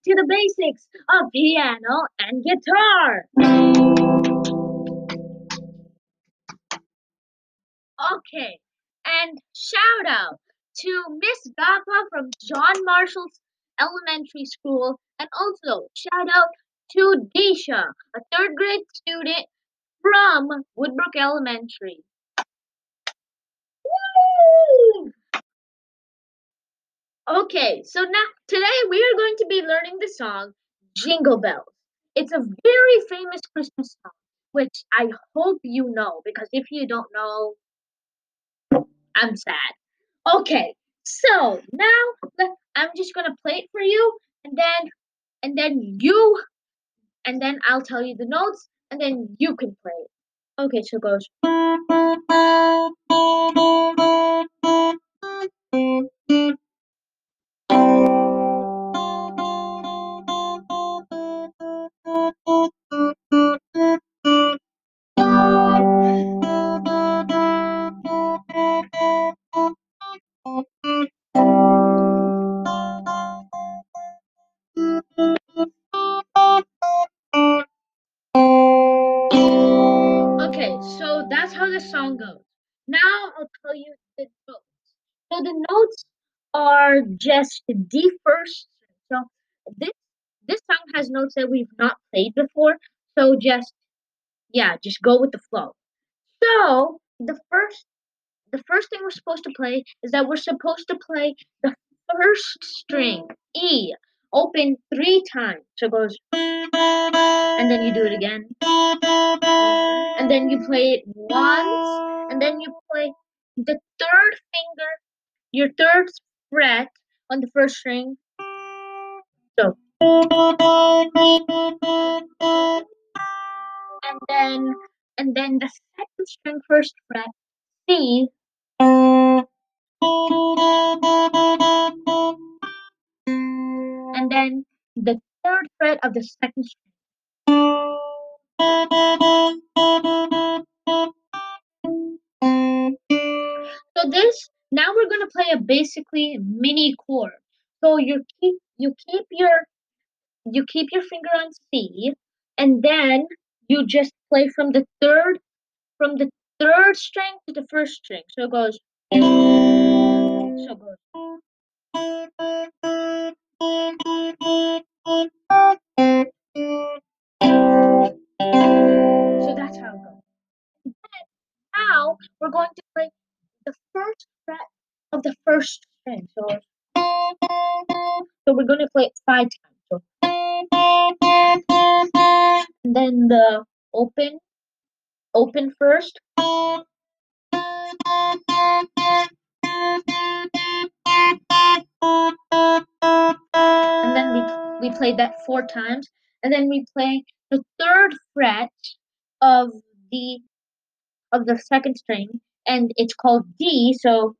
to the basics of piano and guitar. Okay, and shout out to Miss Gappa from John Marshall's Elementary School, and also shout out to Disha, a third grade student from Woodbrook Elementary. Woo! Okay, so now today we are going to be learning the song Jingle Bells. It's a very famous Christmas song, which I hope you know, because if you don't know, I'm sad. Okay, so now I'm just gonna play it for you, and then you and then I'll tell you the notes, and then you can play it. Okay, so it goes. Okay, so that's how the song goes. Now I'll tell you the notes. So the notes are just D first. So this this song has notes that we've not played before. So just go with the flow. So the first thing we're supposed to play is that we're supposed to play the first string, E, open 3 times. So it goes, and then you do it again, and then you play it once, and then you play the third finger, your third fret on the first string. So, and then the second string first fret, C, and then the third fret of the second string. So this now we're gonna play a basically mini chord. So you keep your finger on C, and then you just play from the third string to the first string. So it goes. So it goes. So that's how it goes. Now we're going to play the first fret of the first string. So we're going to play it 5 times. So, and then the open first. And then we play that 4 times, and then we play the third fret of the second string, and it's called D. So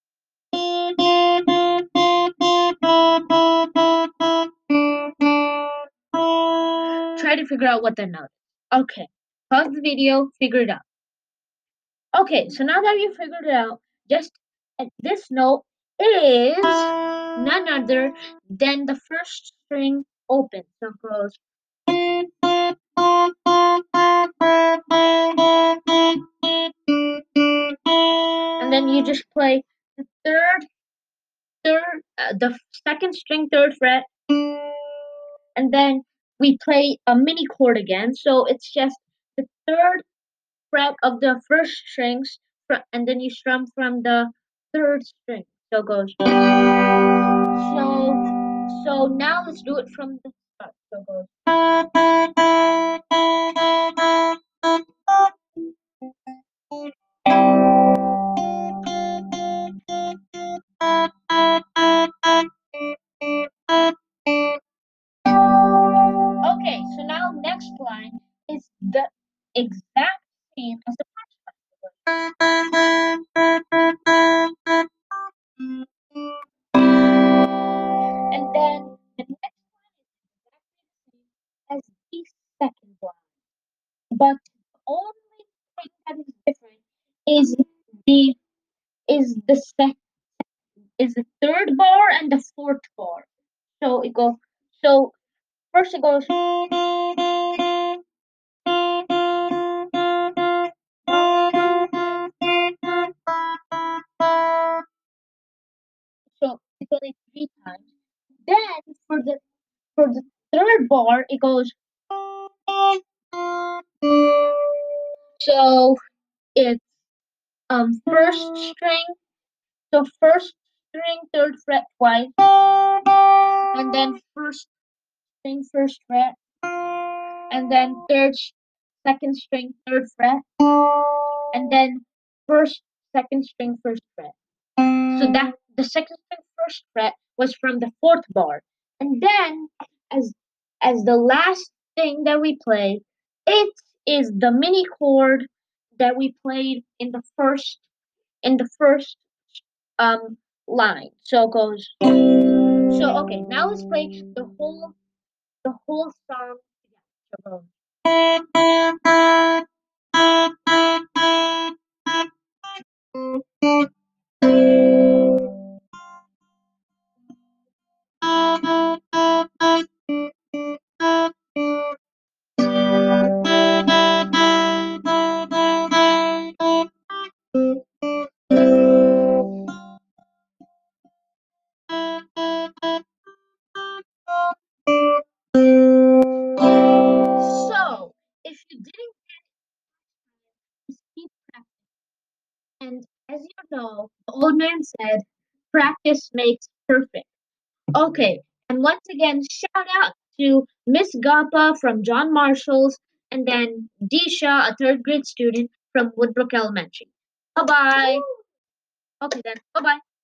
try to figure out what the note is. Okay, pause the video, figure it out. Okay, so now that you figured it out, just this note is none other than the first string open. So it goes. And then you just play the the second string third fret, and then we play a mini chord again. So it's just the third fret of the first strings, and then you strum from the third string. So it goes. So now let's do it from the start. So it goes. Okay, so now next line is the exact same as the first line. And then the next line is exactly the same as the second line. But the only thing that is different is the is the sec is the third bar and the fourth bar. So it goes. So first it goes. So it's only three times. Then for the third bar it goes. So it's first string, so first string third fret twice, and then first string first fret, and then second string third fret, and then first second string first fret. So that the second string first fret was from the fourth bar, and then as as the last thing that we play, it is the mini chord that we played in the first um line. So it goes. So okay, now let's play the whole song together. So if you didn't just keep practicing, and as you know, the old man said, practice makes perfect. Okay, and once again, shout out to Miss Gappa from John Marshall's, and then Disha, a third grade student from Woodbrook Elementary. Bye bye. Okay then, bye bye.